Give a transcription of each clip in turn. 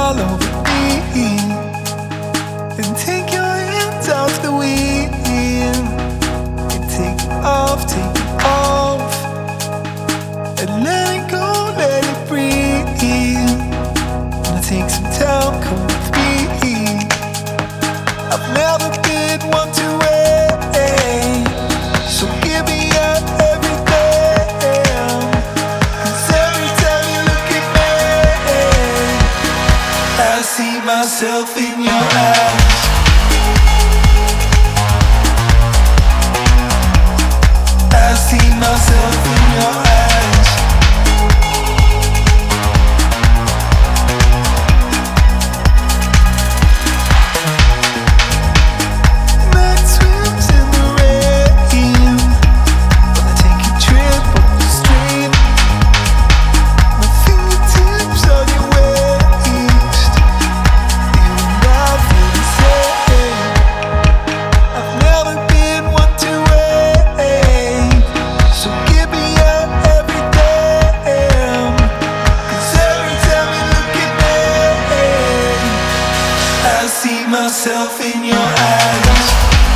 all over me and take your hands off the wheel and take it off and let it go, let it breathe. Gonna take some time, come with me. I've never been one to wait, so give me up everything. 'Cause every time you look at me, I see myself in your eyes. I see myself in your eyes. Night swims in the rain. Wanna take a trip on the stream. My fingertips on your waist. You and I feel the same. I've never been one to wait, so give me up everything. 'Cause every time you look at me, I see myself in your eyes.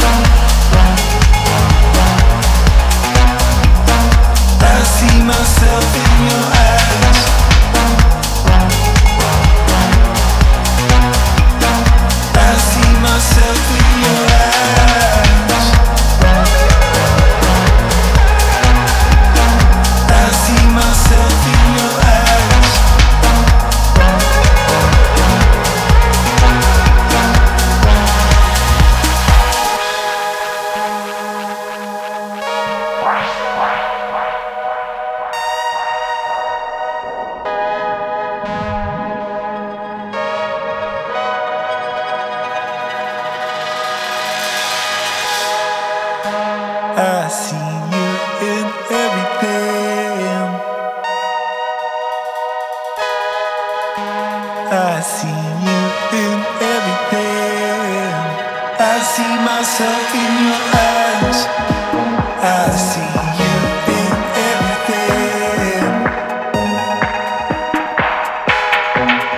I see myself in your eyes. I see myself in your eyes. I see myself in your eyes. I see you in everything. I see you in everything. I see myself in your eyes. I see you in everything.